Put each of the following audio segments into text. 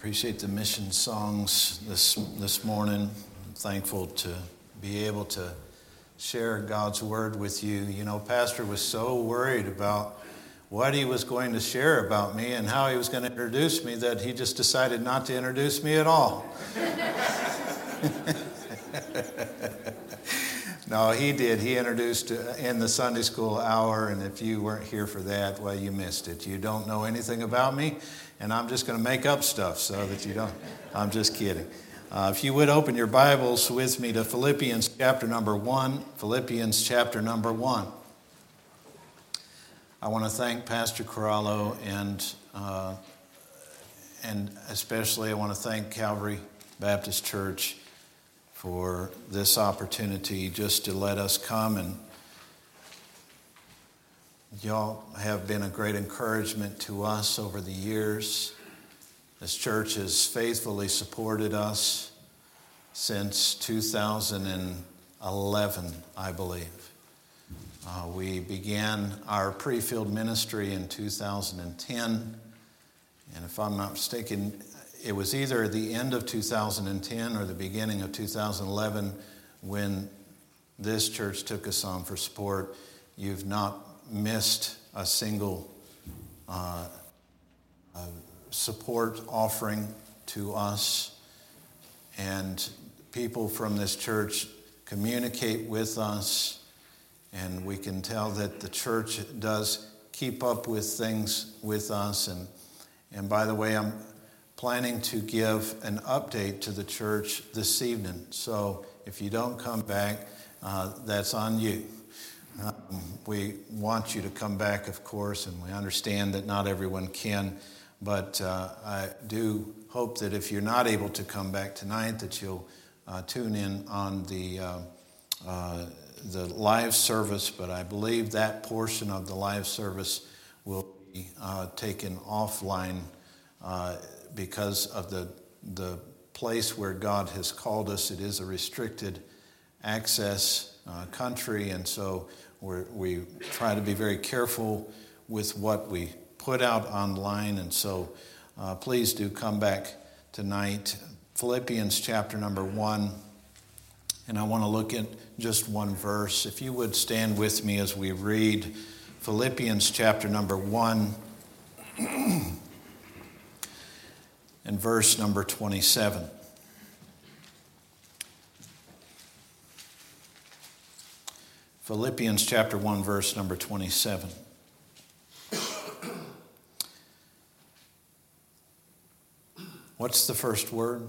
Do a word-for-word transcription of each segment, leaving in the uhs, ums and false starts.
Appreciate the mission songs this this morning. I'm thankful to be able to share God's word with you. You know, Pastor was so worried about what he was going to share about me and how he was going to introduce me that he just decided not to introduce me at all. No, he did. He introduced in the Sunday school hour, and if you weren't here for that, well, you missed it. You don't know anything about me, and I'm just going to make up stuff so that you don't. I'm just kidding. Uh, if you would open your Bibles with me to Philippians chapter number one, Philippians chapter number one. I want to thank Pastor Corallo, and uh, and especially I want to thank Calvary Baptist Church for this opportunity just to let us come, and y'all have been a great encouragement to us over the years. This church has faithfully supported us since two thousand eleven, I believe. Uh, we began our pre-field ministry in two thousand ten, and if I'm not mistaken, it was either the end of two thousand ten or the beginning of two thousand eleven when this church took us on for support. You've not missed a single uh, uh, support offering to us. And people from this church communicate with us, and we can tell that the church does keep up with things with us. And, and by the way, I'm planning to give an update to the church this evening. So if you don't come back, uh, that's on you. Um, we want you to come back, of course, and we understand that not everyone can. But uh, I do hope that if you're not able to come back tonight, that you'll uh, tune in on the uh, uh, the live service. But I believe that portion of the live service will be uh, taken offline uh, because of the the place where God has called us. It is a restricted access uh, country, and so we're, we try to be very careful with what we put out online. And so uh, please do come back tonight. Philippians chapter number one, and I want to look at just one verse. If you would stand with me as we read Philippians chapter number one, and verse number twenty-seven. Philippians chapter one, verse number twenty-seven. What's the first word?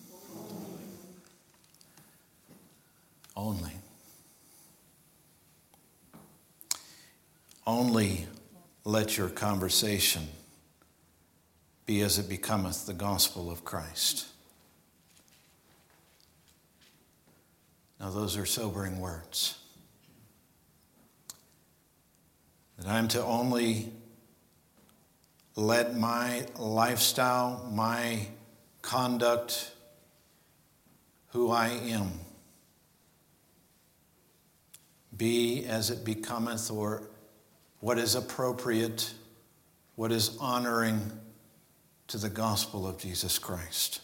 Only. Only let your conversation be as it becometh the gospel of Christ. Now those are sobering words. That I'm to only let my lifestyle, my conduct, who I am, be as it becometh, or what is appropriate, what is honoring to the gospel of Jesus Christ.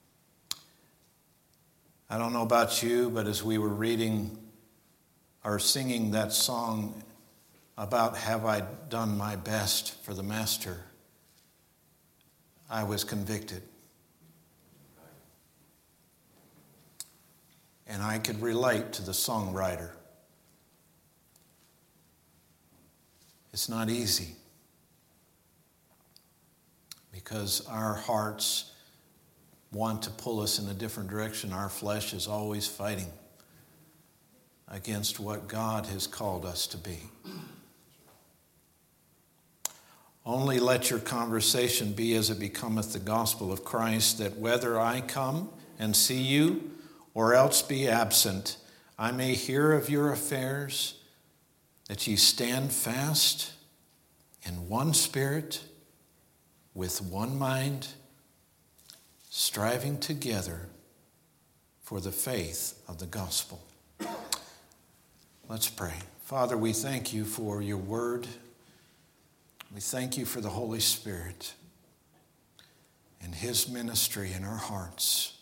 I don't know about you, but as we were reading or singing that song about have I done my best for the Master, I was convicted. And I could relate to the songwriter. It's not easy because our hearts want to pull us in a different direction. Our flesh is always fighting against what God has called us to be. Only let your conversation be as it becometh the gospel of Christ, that whether I come and see you or else be absent, I may hear of your affairs, that ye stand fast in one spirit, with one mind, striving together for the faith of the gospel. Let's pray. Father, we thank you for your word. We thank you for the Holy Spirit and His ministry in our hearts.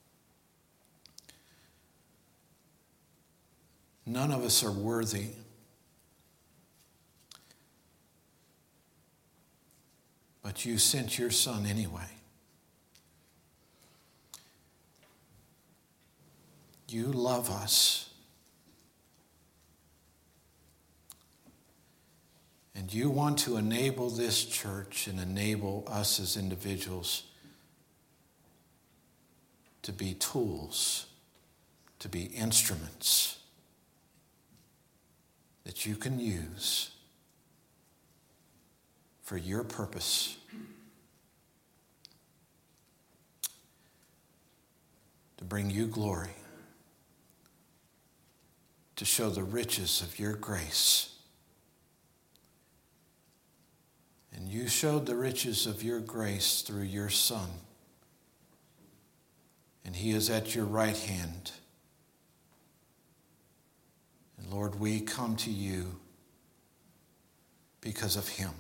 None of us are worthy. But you sent your Son anyway. You love us. And you want to enable this church and enable us as individuals to be tools, to be instruments that you can use for your purpose. To bring you glory. To show the riches of your grace. And you showed the riches of your grace through your Son. And He is at your right hand. And Lord, we come to you because of Him.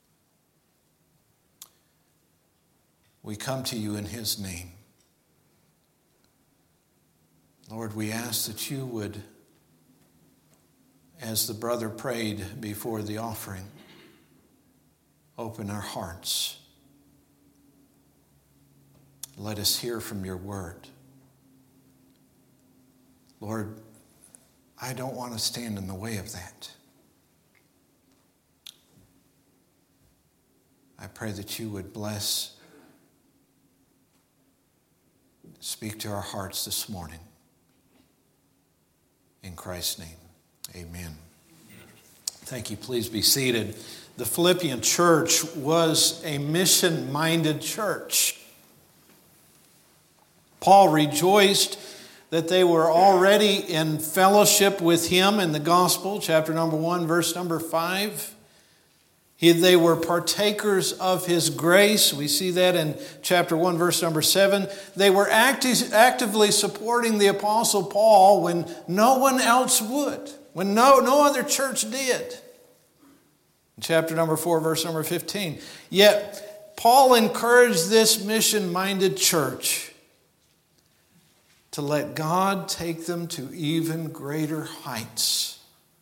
We come to you in His name. Lord, we ask that you would, as the brother prayed before the offering, open our hearts. Let us hear from your word. Lord, I don't want to stand in the way of that. I pray that you would bless, speak to our hearts this morning. In Christ's name, amen. Thank you. Please be seated. The Philippian church was a mission-minded church. Paul rejoiced that they were already in fellowship with him in the gospel, chapter number one, verse number five. He, they were partakers of his grace. We see that in chapter one, verse number seven. They were acti- actively supporting the Apostle Paul when no one else would, when no, no other church did. In chapter number four, verse number fifteen. Yet Paul encouraged this mission-minded church to let God take them to even greater heights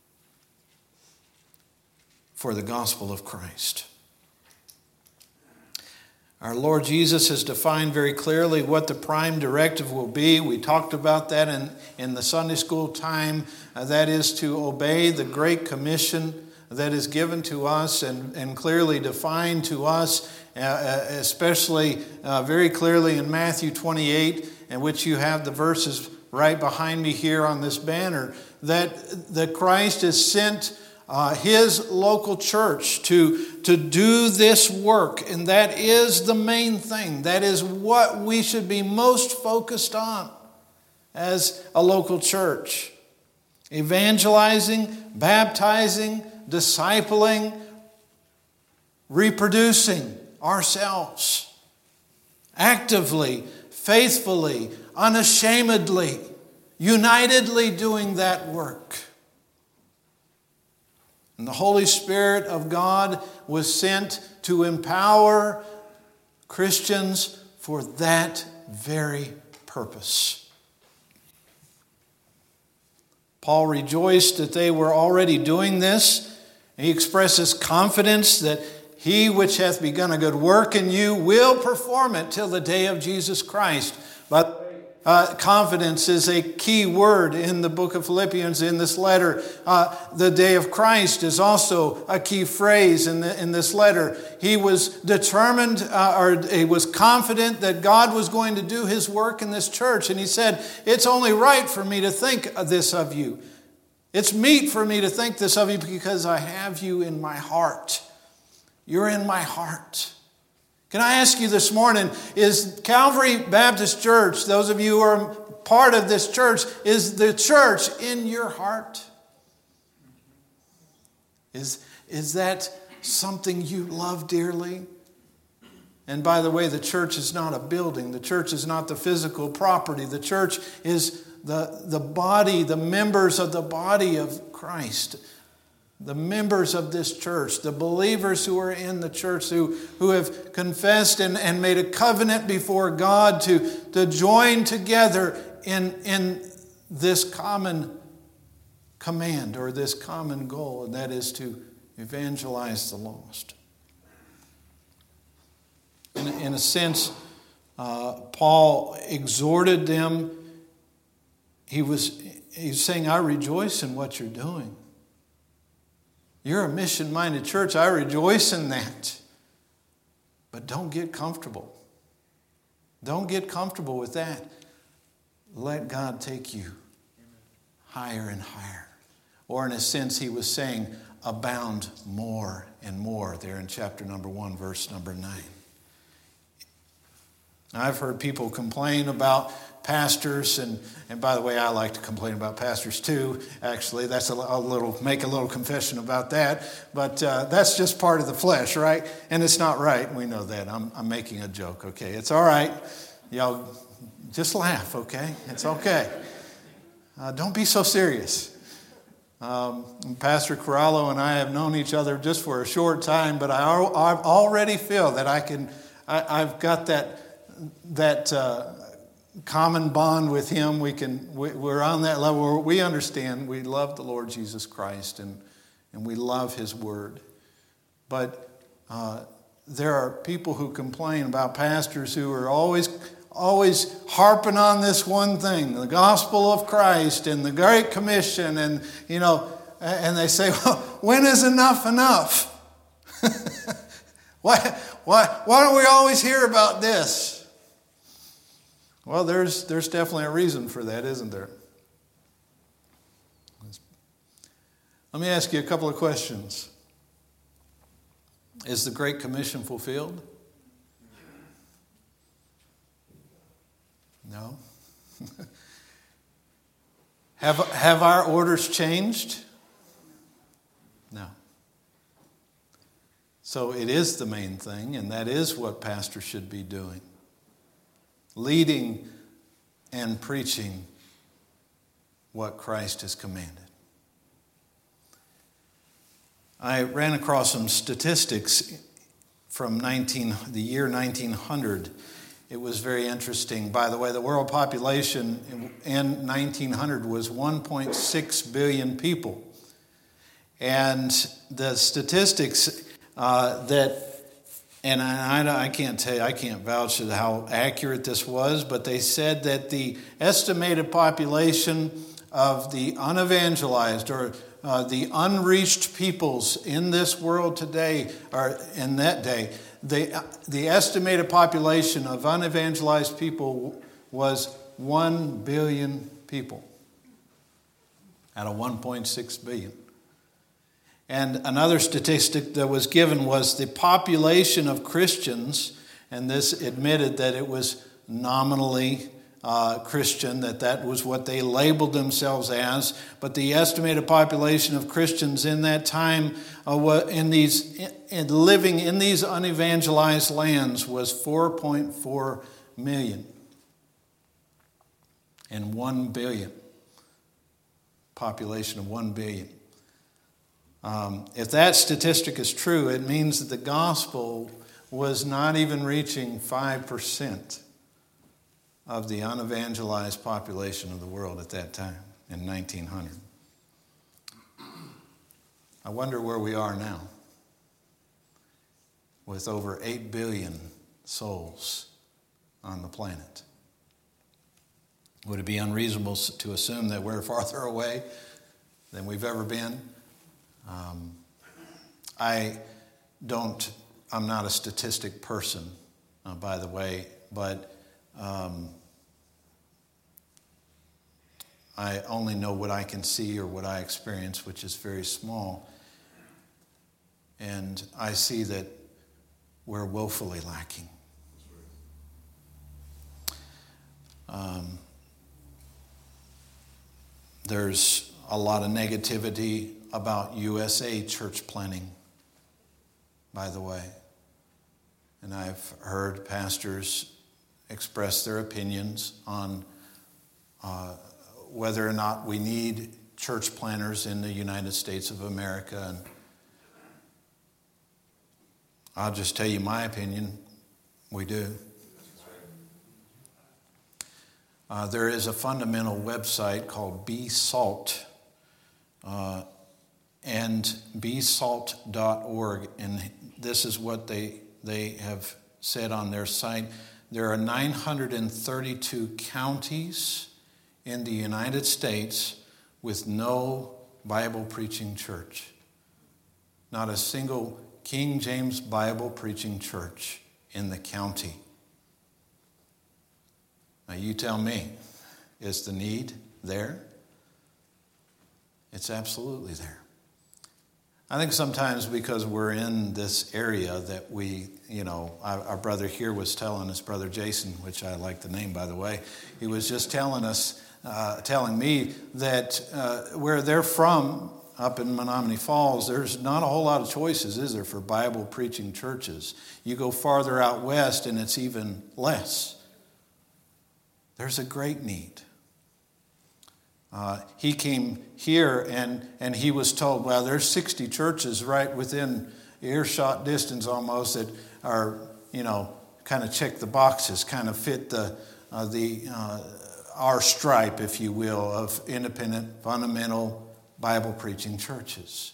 for the gospel of Christ. Our Lord Jesus has defined very clearly what the prime directive will be. We talked about that in, in the Sunday school time. Uh, that is to obey the Great Commission that is given to us and, and clearly defined to us, uh, especially uh, very clearly in Matthew twenty-eight, in which you have the verses right behind me here on this banner, that, that Christ has sent uh, His local church to, to do this work. And that is the main thing. That is what we should be most focused on as a local church. Evangelizing, baptizing, discipling, reproducing ourselves. Actively, faithfully, unashamedly, unitedly doing that work. And the Holy Spirit of God was sent to empower Christians for that very purpose. Paul rejoiced that they were already doing this. He expresses confidence that He which hath begun a good work in you will perform it till the day of Jesus Christ. But uh, confidence is a key word in the book of Philippians in this letter. Uh, the day of Christ is also a key phrase in, the, in this letter. He was determined uh, or he was confident that God was going to do His work in this church. And he said, it's only right for me to think this of you. It's meet for me to think this of you because I have you in my heart. You're in my heart. Can I ask you this morning, is Calvary Baptist Church, those of you who are part of this church, is the church in your heart? Is, is that something you love dearly? And by the way, the church is not a building. The church is not the physical property. The church is the, the body, the members of the body of Christ. the members of this church, the believers who are in the church, who, who have confessed and, and made a covenant before God to, to join together in, in this common command or this common goal, and that is to evangelize the lost. In, in a sense, uh, Paul exhorted them. He was he's saying, I rejoice in what you're doing. You're a mission-minded church. I rejoice in that. But don't get comfortable. Don't get comfortable with that. Let God take you higher and higher. Or in a sense, he was saying, abound more and more there in chapter number one, verse number nine. I've heard people complain about pastors, and, and by the way, I like to complain about pastors too, actually. That's a, a little, make a little confession about that. But uh, that's just part of the flesh, right? And it's not right. We know that. I'm, I'm making a joke, okay? It's all right. Y'all just laugh, okay? It's okay. Uh, don't be so serious. Um, Pastor Corallo and I have known each other just for a short time, but I, I already feel that I can, I, I've got that, that uh, common bond with him. We can, we, we're on that level where we understand we love the Lord Jesus Christ and, and we love his word. But uh, there are people who complain about pastors who are always always harping on this one thing, the gospel of Christ and the Great Commission, and, you know, and they say, well, when is enough enough? why, why, why don't we always hear about this? Well, there's, there's definitely a reason for that, isn't there? Let me ask you a couple of questions. Is the Great Commission fulfilled? No. have, have our orders changed? No. So it is the main thing, and that is what pastors should be doing. Leading and preaching what Christ has commanded. I ran across some statistics from nineteen, the year nineteen hundred. It was very interesting. By the way, the world population in nineteen hundred was one point six billion people. And the statistics uh, that, and I, I can't tell you, I can't vouch to how accurate this was, but they said that the estimated population of the unevangelized or uh, the unreached peoples in this world today, or in that day, The, the estimated population of unevangelized people was one billion people out of one point six billion. And another statistic that was given was the population of Christians, and this admitted that it was nominally uh, Christian, that that was what they labeled themselves as, but the estimated population of Christians in that time uh, in these in living in these unevangelized lands was four point four million and one billion. Population of one billion. Um, if that statistic is true, it means that the gospel was not even reaching five percent of the unevangelized population of the world at that time in nineteen hundred. I wonder where we are now with over eight billion souls on the planet. Would it be unreasonable to assume that we're farther away than we've ever been? Um, I don't, I'm not a statistic person, uh, by the way, but um, I only know what I can see or what I experience, which is very small. And I see that we're woefully lacking. Um, there's a lot of negativity about U S A church planting, by the way. And I've heard pastors express their opinions on uh, whether or not we need church planters in the United States of America. And I'll just tell you my opinion. We do. Uh, there is a fundamental website called Be Salt, uh, and be salt dot org, and this is what they they have said on their site. There are nine hundred thirty-two counties in the United States with no Bible preaching church. Not a single King James Bible preaching church in the county. Now you tell me, is the need there? It's absolutely there. I think sometimes because we're in this area that we, you know, our, our brother here was telling us, Brother Jason, which I like the name, by the way, he was just telling us, uh, telling me that uh, where they're from, up in Menominee Falls, there's not a whole lot of choices, is there, for Bible preaching churches? You go farther out west and it's even less. There's a great need. Uh, he came here and, and he was told, well, there's sixty churches right within earshot distance almost that are, you know, kind of check the boxes, kind of fit the uh, the uh, our stripe, if you will, of independent, fundamental Bible preaching churches.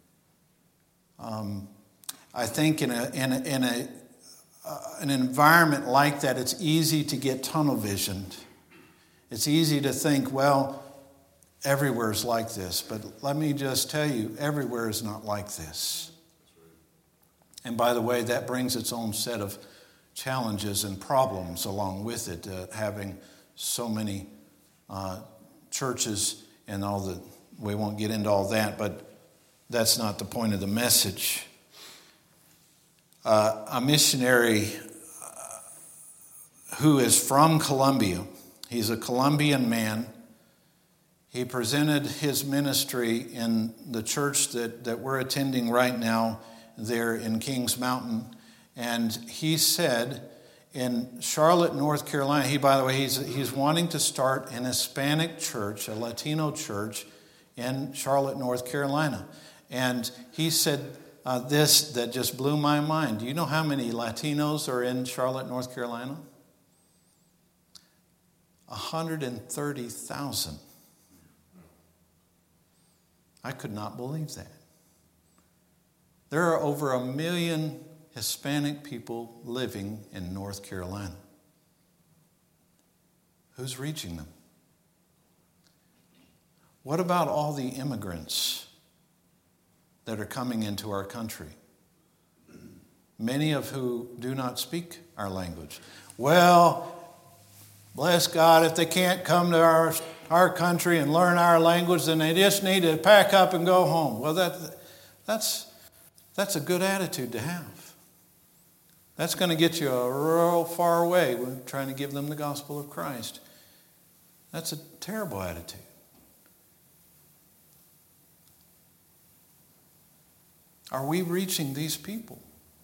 Um, I think in a in a, in a uh, an environment like that, it's easy to get tunnel visioned. It's easy to think, well, everywhere is like this, but let me just tell you, everywhere is not like this. And by the way, that brings its own set of challenges and problems along with it, uh, having so many uh, churches and all the, we won't get into all that, but that's not the point of the message. Uh, a missionary uh, who is from Colombia, he's a Colombian man. He presented his ministry in the church that, that we're attending right now there in Kings Mountain. And he said in Charlotte, North Carolina, he, by the way, he's, he's wanting to start an Hispanic church, a Latino church in Charlotte, North Carolina. And he said uh, this that just blew my mind. Do you know how many Latinos are in Charlotte, North Carolina? one hundred thirty thousand. I could not believe that. There are over a million Hispanic people living in North Carolina. Who's reaching them? What about all the immigrants that are coming into our country? Many of who do not speak our language. Well, bless God, if they can't come to our our country and learn our language, then they just need to pack up and go home. Well, that that's that's a good attitude to have. That's going to get you a real far way when trying to give them the gospel of Christ. That's a terrible attitude. Are we reaching these people?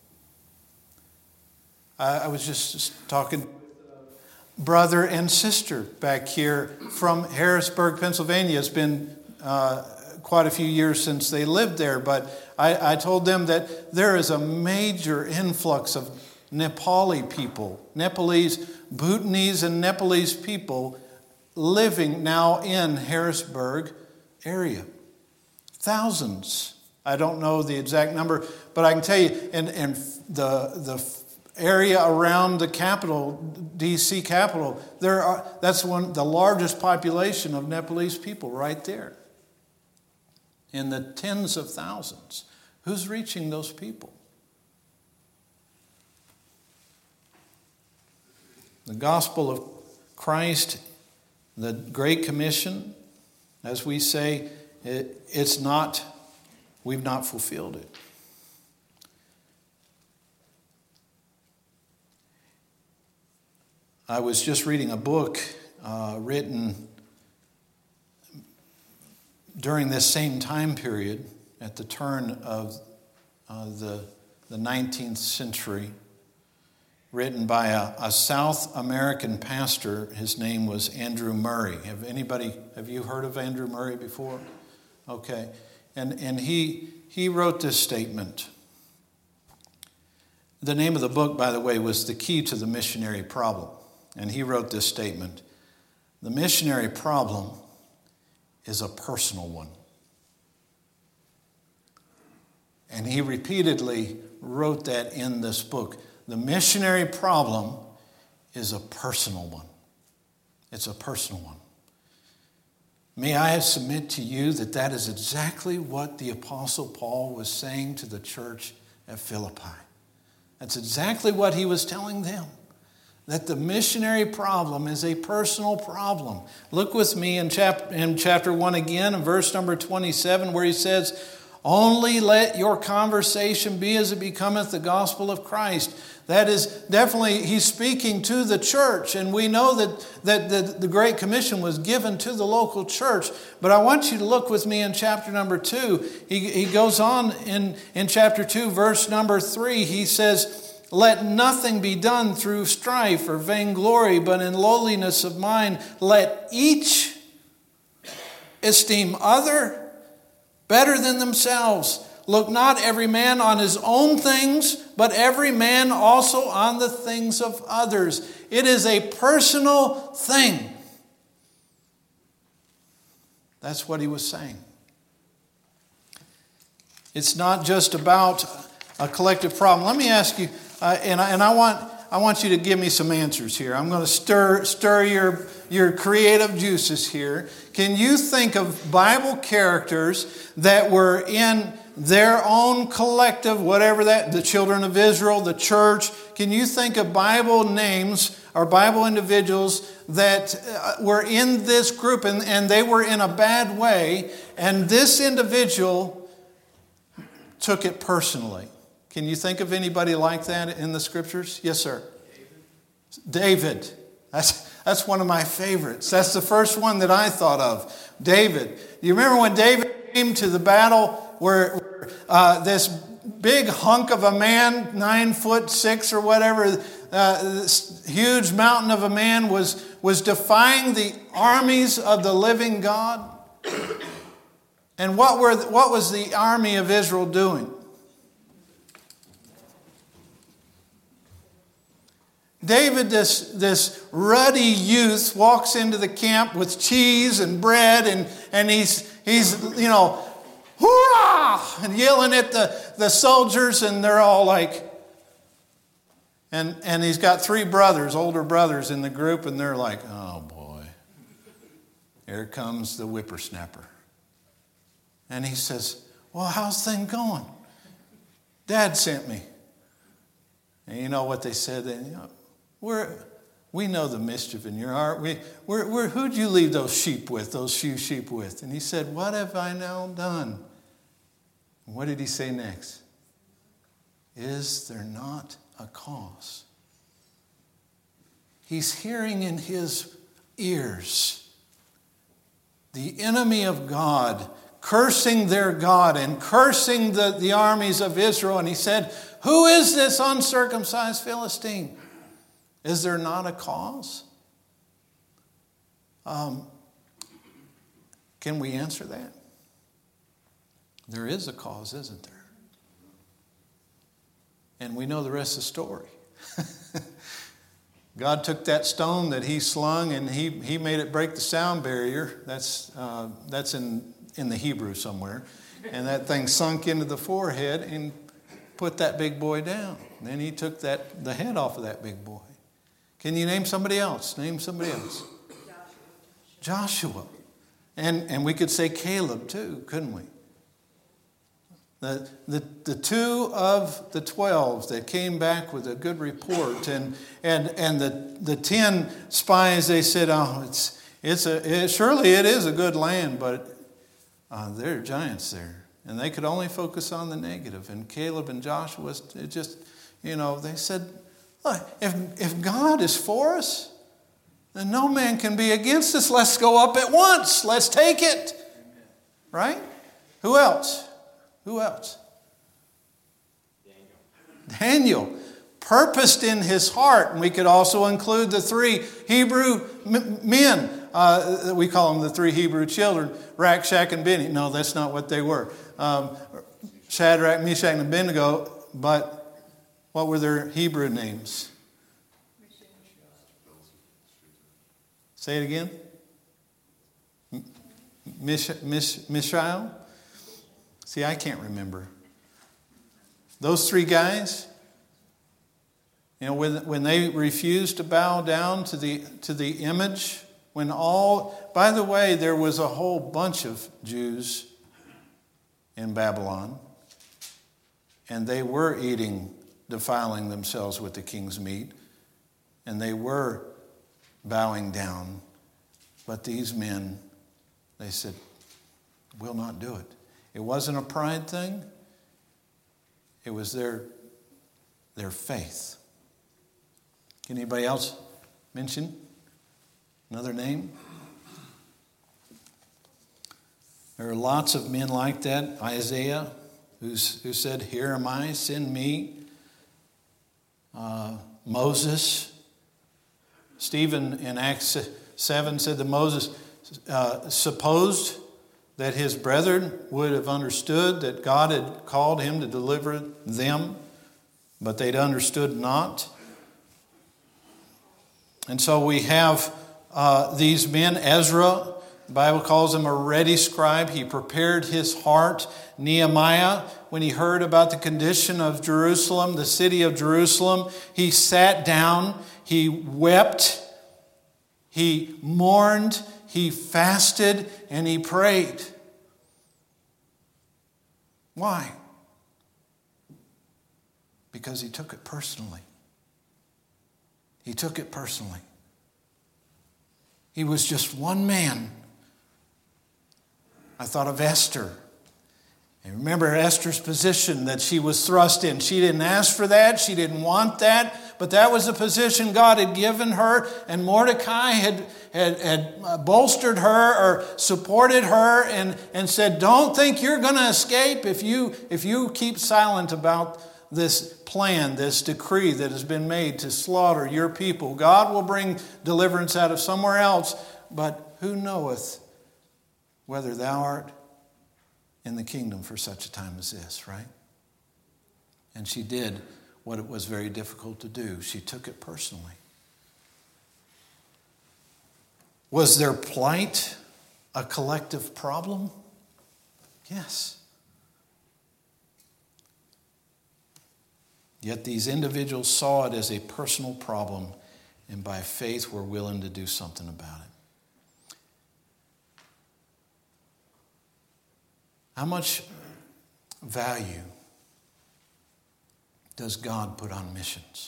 I, I was just talking brother and sister back here from Harrisburg, Pennsylvania. It's been uh, quite a few years since they lived there, but I, I told them that there is a major influx of Nepali people, Nepalese, Bhutanese and Nepalese people living now in Harrisburg area. Thousands. I don't know the exact number, but I can tell you, and, and the the area around the capital, D C capital, there are that's one the largest population of Nepalese people right there. In the tens of thousands. Who's reaching those people? The gospel of Christ, the Great Commission, as we say, it, it's not, we've not fulfilled it. I was just reading a book uh, written during this same time period at the turn of uh, the, the nineteenth century, written by a, a South American pastor. His name was Andrew Murray. Have anybody, have you heard of Andrew Murray before? Okay. And, and he, he wrote this statement. The name of the book, by the way, was The Key to the Missionary Problem. And he wrote this statement. The missionary problem is a personal one. And he repeatedly wrote that in this book. The missionary problem is a personal one. It's a personal one. May I submit to you that that is exactly what the Apostle Paul was saying to the church at Philippi. That's exactly what he was telling them. That the missionary problem is a personal problem. Look with me in, chap- in chapter one again, in verse number twenty-seven, where he says, only let your conversation be as it becometh the gospel of Christ. That is definitely, he's speaking to the church. And we know that, that the, the Great Commission was given to the local church. But I want you to look with me in chapter number two. He, he goes on in, in chapter two, verse number three. He says, let nothing be done through strife or vainglory, but in lowliness of mind, let each esteem other better than themselves. Look not every man on his own things, but every man also on the things of others. It is a personal thing. That's what he was saying. It's not just about a collective problem. Let me ask you, uh, and, I, and I want I want you to give me some answers here. I'm going to stir stir your your creative juices here. Can you think of Bible characters that were in their own collective, whatever that, the children of Israel, the church? Can you think of Bible names or Bible individuals that were in this group and, and they were in a bad way, and this individual took it personally? Can you think of anybody like that in the scriptures? Yes, sir. David. David. That's, that's one of my favorites. That's the first one that I thought of. David. You remember when David came to the battle where uh, this big hunk of a man, nine foot six or whatever, uh, this huge mountain of a man was, was defying the armies of the living God? And what were the, what was the army of Israel doing? David, this, this ruddy youth, walks into the camp with cheese and bread, and, and he's, he's, you know, hoorah! And yelling at the, the soldiers, and they're all like, and, and he's got three brothers, older brothers in the group, and they're like, oh boy, here comes the whippersnapper. And he says, well, how's things going? Dad sent me. And you know what they said? They, you know, We're, we know the mischief in your heart. We, we're, we're, who'd you leave those sheep with, those few sheep with? And he said, what have I now done? And what did he say next? Is there not a cause? He's hearing in his ears the enemy of God cursing their God and cursing the, the armies of Israel. And he said, who is this uncircumcised Philistine? Is there not a cause? Um, can we answer that? There is a cause, isn't there? And we know the rest of the story. God took that stone that he slung and he, he made it break the sound barrier. That's, uh, that's in, in the Hebrew somewhere. And that thing sunk into the forehead and put that big boy down. And then he took that the head off of that big boy. Can you name somebody else? Name somebody else. Joshua. Joshua. And, and we could say Caleb too, couldn't we? The, the, the two of the twelve that came back with a good report, and and and the, the ten spies, they said, oh, it's it's a it, surely it is a good land, but uh, there are giants there. And they could only focus on the negative. And Caleb and Joshua, it just, you know, they said, If, if God is for us, then no man can be against us. Let's go up at once. Let's take it. Right? Who else? Who else? Daniel. Daniel. purposed in his heart. And we could also include the three Hebrew m- men. Uh, we call them the three Hebrew children, Rakshak and Abednego. No, that's not what they were. Um, Shadrach, Meshach, and Abednego. But what were their Hebrew names? Say it again. Mish, Mish, Mishael? See, I can't remember. Those three guys, you know, when, when they refused to bow down to the to the image, when all, by the way, there was a whole bunch of Jews in Babylon, and they were eating, defiling themselves with the king's meat, and they were bowing down. But these men, they said, we'll not do it. It wasn't a pride thing. It was their, their faith. Can anybody else mention another name? There are lots of men like that. Isaiah, who's, who said, here am I, send me. Uh, Moses. Stephen in Acts seven said that Moses uh, supposed that his brethren would have understood that God had called him to deliver them, but they'd understood not. And so we have uh, these men. Ezra, the Bible calls him a ready scribe. He prepared his heart. Nehemiah, when he heard about the condition of Jerusalem, the city of Jerusalem, he sat down, he wept, he mourned, he fasted, and he prayed. Why? Because he took it personally. He took it personally. He was just one man. I thought of Esther. And remember Esther's position that she was thrust in. She didn't ask for that. She didn't want that. But that was the position God had given her. And Mordecai had, had, had bolstered her or supported her and, and said, don't think you're going to escape if you, if you keep silent about this plan, this decree that has been made to slaughter your people. God will bring deliverance out of somewhere else. But who knoweth whether thou art in the kingdom for such a time as this, right? And she did what it was very difficult to do. She took it personally. Was their plight a collective problem? Yes. Yet these individuals saw it as a personal problem and by faith were willing to do something about it. How much value does God put on missions?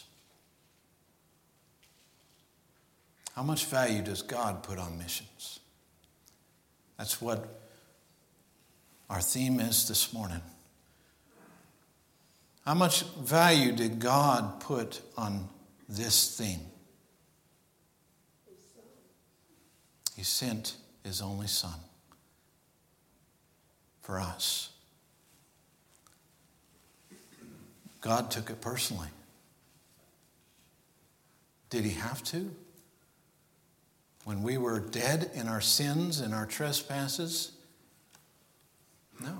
How much value does God put on missions? That's what our theme is this morning. How much value did God put on this theme? He sent his only Son for us. God took it personally. Did he have to? When we were dead in our sins and our trespasses? No.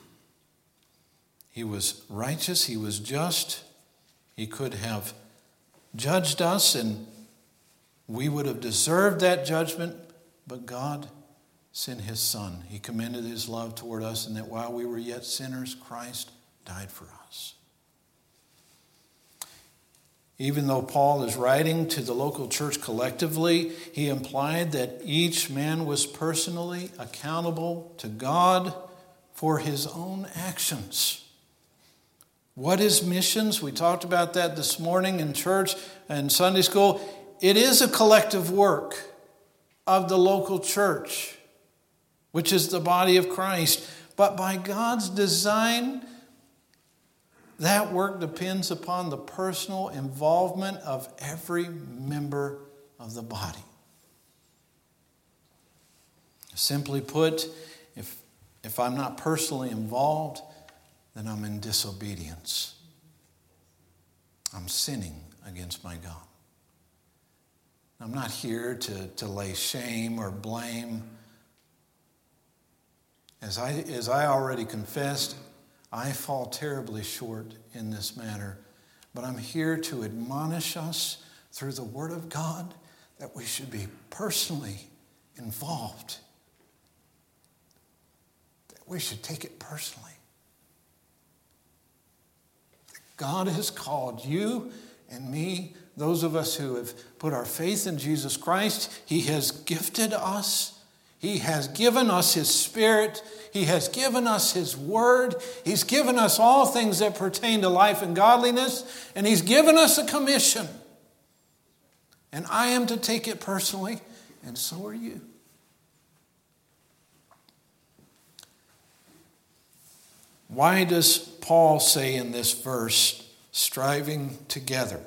He was righteous. He was just. He could have judged us and we would have deserved that judgment, but God sent his Son. He commended his love toward us, and that while we were yet sinners, Christ died for us. Even though Paul is writing to the local church collectively, he implied that each man was personally accountable to God for his own actions. What is missions? We talked about that this morning in church and Sunday school. It is a collective work of the local church, which is the body of Christ. But by God's design, that work depends upon the personal involvement of every member of the body. Simply put, if, if I'm not personally involved, then I'm in disobedience. I'm sinning against my God. I'm not here to, to lay shame or blame. As I, as I already confessed, I fall terribly short in this matter. But I'm here to admonish us through the Word of God that we should be personally involved. That we should take it personally. God has called you and me, those of us who have put our faith in Jesus Christ. He has gifted us. He has given us His Spirit. He has given us His Word. He's given us all things that pertain to life and godliness. And He's given us a commission. And I am to take it personally, and so are you. Why does Paul say in this verse, striving together?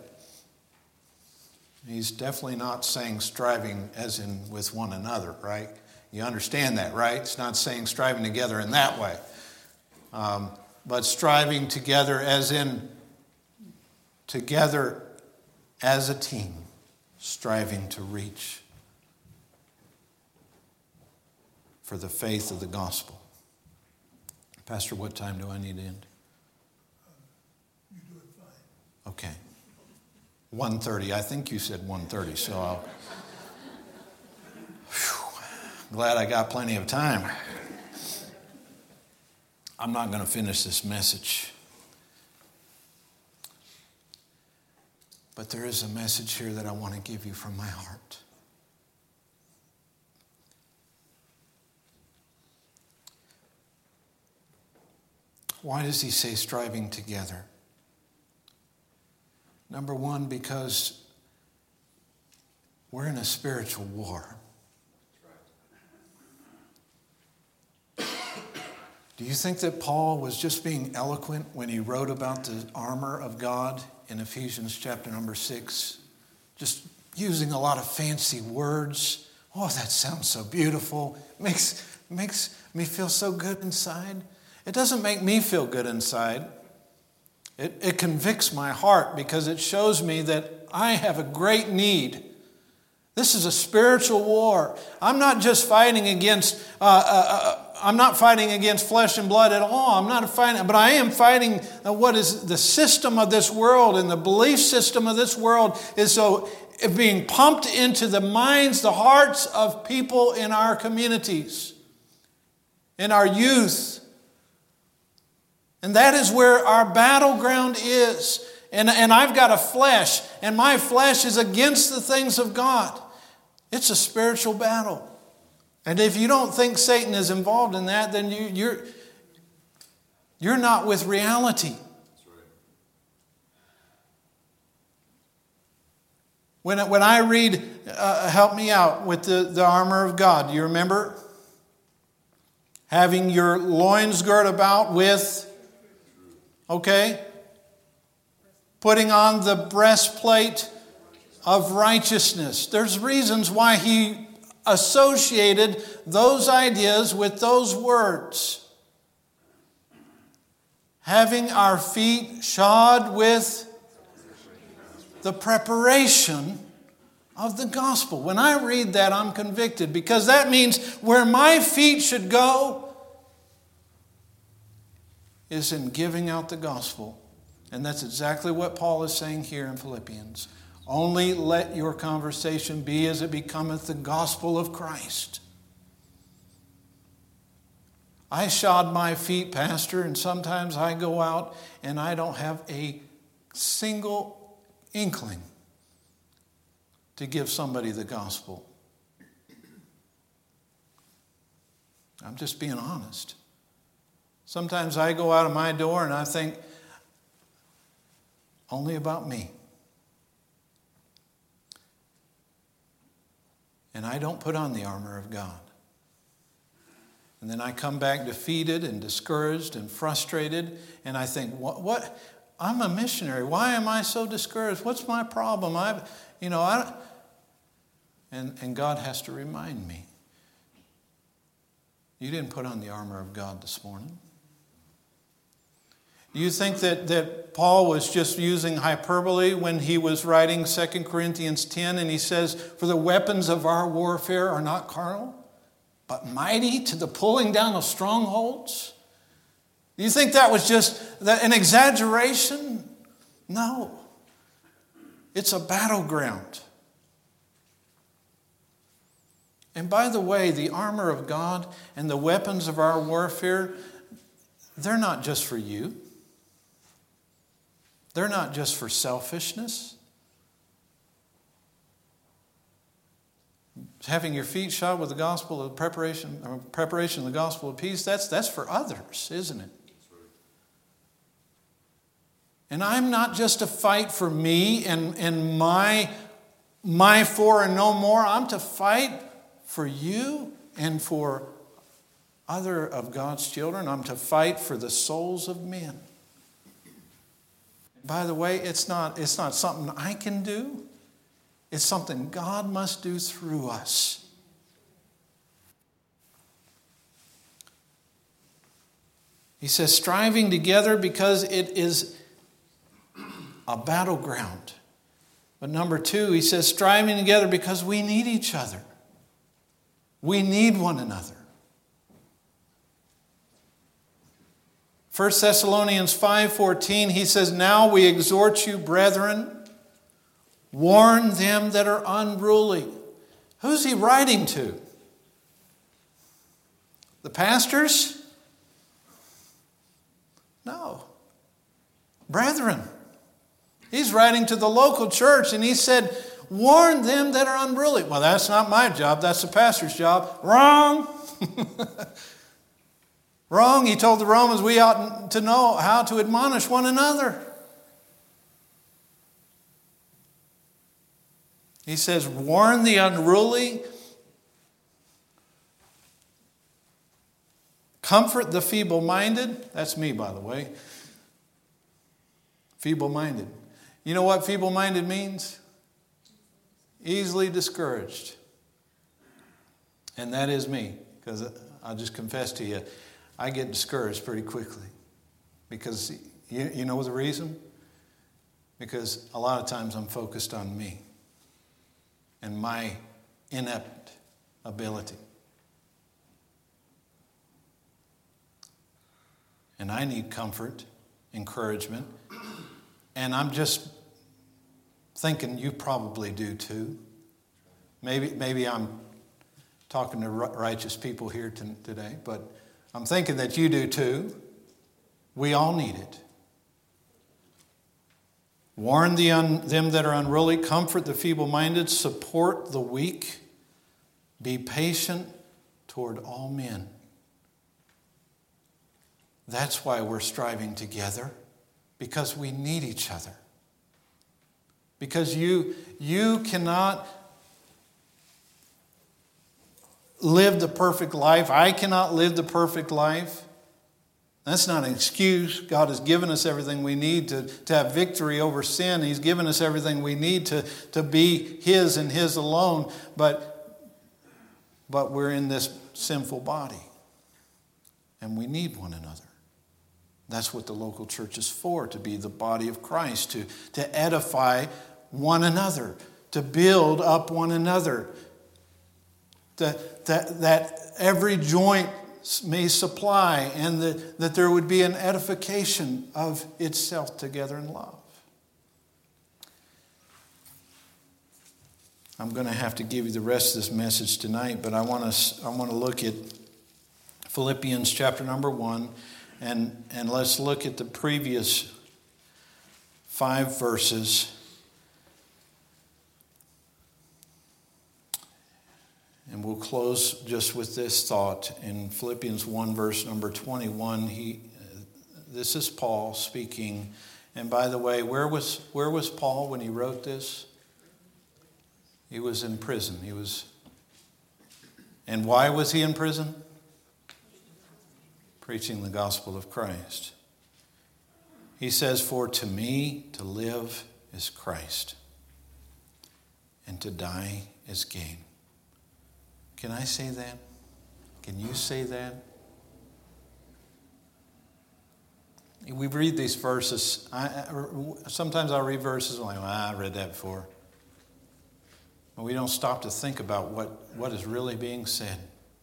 He's definitely not saying striving as in with one another, right? You understand that, right? It's not saying striving together in that way. Um, but striving together as in together as a team, striving to reach for the faith of the gospel. Pastor, what time do I need to end? You do it fine. Okay. one thirty. I think you said one thirty, so I'll... Whew, glad I got plenty of time. I'm not going to finish this message. But there is a message here that I want to give you from my heart. Why does he say striving together? Number one, because we're in a spiritual war. Do you think that Paul was just being eloquent when he wrote about the armor of God in Ephesians chapter number six? Just using a lot of fancy words. Oh, that sounds so beautiful. Makes, makes me feel so good inside. It doesn't make me feel good inside. It, it convicts my heart because it shows me that I have a great need. This is a spiritual war. I'm not just fighting against, uh, uh, uh, I'm not fighting against flesh and blood at all. I'm not fighting, but I am fighting what is the system of this world, and the belief system of this world is so being pumped into the minds, the hearts of people in our communities, in our youth. And that is where our battleground is. And, and I've got a flesh, and my flesh is against the things of God. It's a spiritual battle. And if you don't think Satan is involved in that, then you, you're, you're not with reality. That's right. When, when I read, uh, help me out with the, the armor of God, do you remember? Having your loins girt about with... Okay? Putting on the breastplate of righteousness. There's reasons why he associated those ideas with those words. Having our feet shod with the preparation of the gospel. When I read that, I'm convicted because that means where my feet should go is in giving out the gospel. And that's exactly what Paul is saying here in Philippians. Only let your conversation be as it becometh the gospel of Christ. I shod my feet, Pastor, and sometimes I go out and I don't have a single inkling to give somebody the gospel. I'm just being honest. Sometimes I go out of my door and I think only about me. And I don't put on the armor of God. And then I come back defeated and discouraged and frustrated. And I think, what? what? I'm a missionary. Why am I so discouraged? What's my problem? I, you know, I. And and God has to remind me. You didn't put on the armor of God this morning. Do you think that, that Paul was just using hyperbole when he was writing Second Corinthians ten and he says, for the weapons of our warfare are not carnal, but mighty to the pulling down of strongholds? Do you think that was just an exaggeration? No. It's a battleground. And by the way, the armor of God and the weapons of our warfare, they're not just for you. They're not just for selfishness. Having your feet shod with the gospel of preparation, or preparation of the gospel of peace, that's, that's for others, isn't it? And I'm not just to fight for me and, and my, my for and no more. I'm to fight for you and for other of God's children. I'm to fight for the souls of men. By the way, it's not, it's not something I can do. It's something God must do through us. He says, striving together because it is a battleground. But number two, he says, striving together because we need each other. We need one another. First Thessalonians five fourteen, he says, now we exhort you, brethren, warn them that are unruly. Who's he writing to? The pastors? No. Brethren. He's writing to the local church and he said, warn them that are unruly. Well, that's not my job. That's the pastor's job. Wrong. Wrong. He told the Romans we ought to know how to admonish one another. He says, warn the unruly, comfort the feeble-minded. That's me, by the way. Feeble-minded. You know what feeble-minded means? Easily discouraged. And that is me, because I'll just confess to you, I get discouraged pretty quickly. Because you, you know the reason? Because a lot of times I'm focused on me and my inept ability. And I need comfort, encouragement. And I'm just thinking you probably do too. Maybe, maybe I'm talking to righteous people here t- today, but I'm thinking that you do too. We all need it. Warn the un- them that are unruly, comfort the feeble-minded, support the weak, be patient toward all men. That's why we're striving together, because we need each other. Because you, you cannot live the perfect life. I cannot live the perfect life. That's not an excuse. God has given us everything we need to, to have victory over sin. He's given us everything we need to, to be His and His alone. But, but we're in this sinful body. And we need one another. That's what the local church is for, to be the body of Christ, to, to edify one another, to build up one another, that, that, that every joint may supply, and that, that there would be an edification of itself together in love. I'm going to have to give you the rest of this message tonight, but I want to I want to look at Philippians chapter number one, and, and let's look at the previous five verses. And we'll close just with this thought. In Philippians one, verse number twenty-one, he, this is Paul speaking. And by the way, where was, where was Paul when he wrote this? He was in prison. He was, and why was he in prison? Preaching the gospel of Christ. He says, for to me to live is Christ, and to die is gain. Can I say that? Can you say that? We read these verses. I, sometimes I'll read verses and I'm like, well, I read that before. But we don't stop to think about what, what is really being said.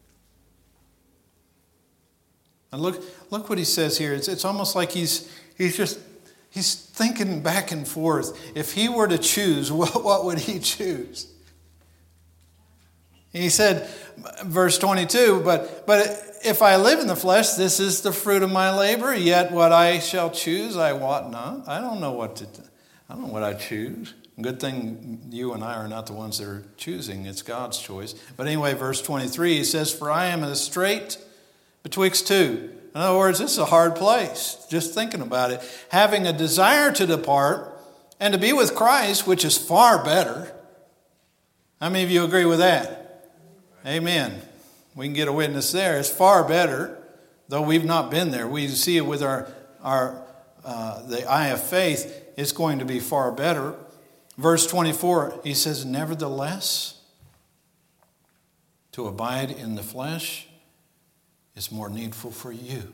And look, look what he says here. It's, it's almost like he's he's just he's thinking back and forth. If he were to choose, what, what would he choose? He said, verse twenty-two, but but if I live in the flesh, this is the fruit of my labor. Yet what I shall choose, I wot not. I don't know what to. I don't know what I choose. Good thing you and I are not the ones that are choosing. It's God's choice. But anyway, verse twenty-three, he says, for I am in a strait betwixt two. In other words, this is a hard place. Just thinking about it. Having a desire to depart and to be with Christ, which is far better. How many of you agree with that? Amen. We can get a witness there. It's far better, though we've not been there. We see it with our, our uh, the eye of faith. It's going to be far better. Verse twenty-four, he says, nevertheless, to abide in the flesh is more needful for you.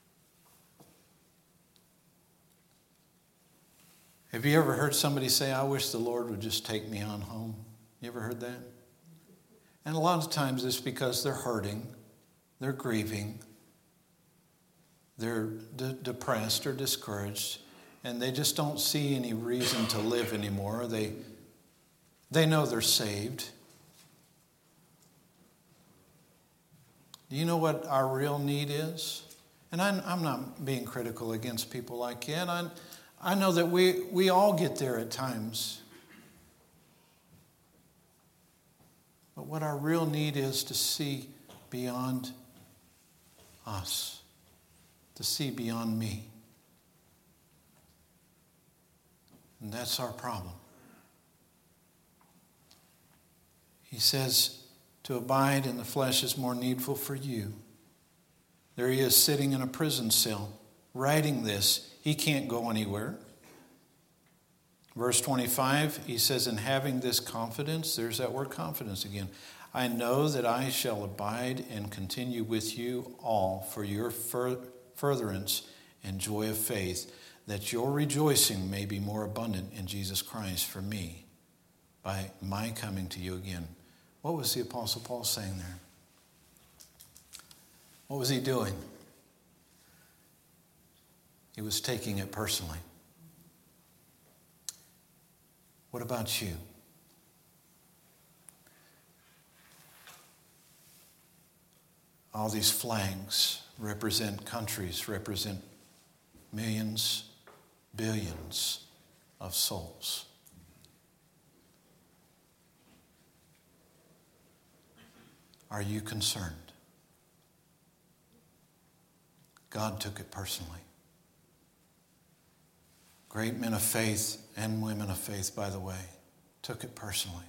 Have you ever heard somebody say, I wish the Lord would just take me on home? You ever heard that? And a lot of times it's because they're hurting, they're grieving, they're de- depressed or discouraged, and they just don't see any reason to live anymore. They, they know they're saved. Do you know what our real need is? And I'm, I'm not being critical against people like that. I, I know that we, we all get there at times. But what our real need is to see beyond us, to see beyond me. And that's our problem. He says, to abide in the flesh is more needful for you. There he is sitting in a prison cell, writing this. He can't go anywhere. Verse twenty-five, he says, in having this confidence, there's that word confidence again. I know that I shall abide and continue with you all for your fur- furtherance and joy of faith, that your rejoicing may be more abundant in Jesus Christ for me by my coming to you again. What was the Apostle Paul saying there? What was he doing? He was taking it personally. What about you? All these flags represent countries, represent millions, billions of souls. Are you concerned? God took it personally. Great men of faith and women of faith, by the way, took it personally.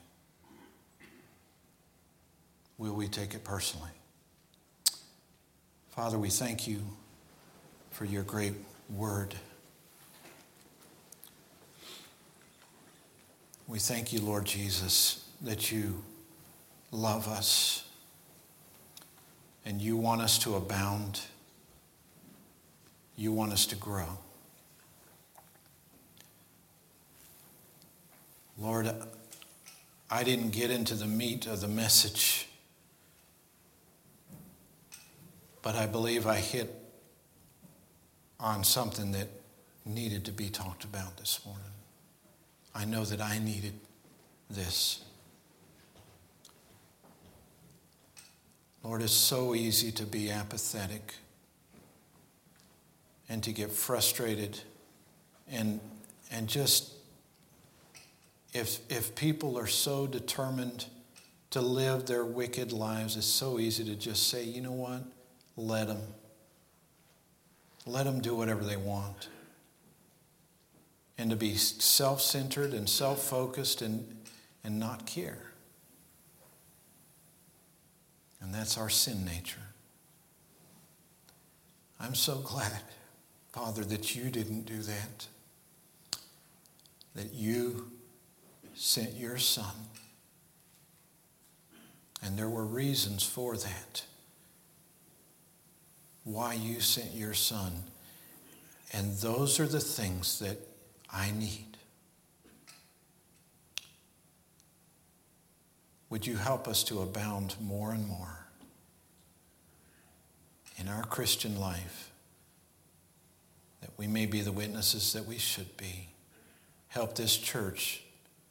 Will we take it personally? Father, we thank you for your great word. We thank you, Lord Jesus, that you love us and you want us to abound. You want us to grow. Lord, I didn't get into the meat of the message, but I believe I hit on something that needed to be talked about this morning. I know that I needed this. Lord, it's so easy to be apathetic and to get frustrated and and just if if people are so determined to live their wicked lives, it's so easy to just say, you know what? Let them. Let them do whatever they want. And to be self-centered and self-focused and, and not care. And that's our sin nature. I'm so glad, Father, that you didn't do that. That you sent your Son. And there were reasons for that. Why you sent your Son. And those are the things that I need. Would you help us to abound more and more in our Christian life, that we may be the witnesses that we should be. Help this church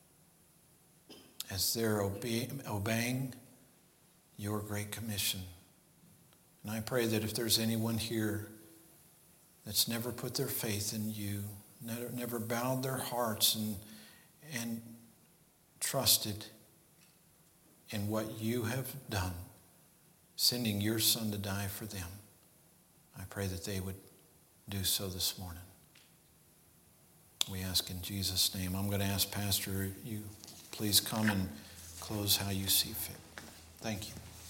as they're obe- obeying your great commission. And I pray that if there's anyone here that's never put their faith in you, never, never bowed their hearts and, and trusted in what you have done, sending your Son to die for them, I pray that they would do so this morning. We ask in Jesus' name. I'm going to ask Pastor, you please come and close how you see fit. Thank you.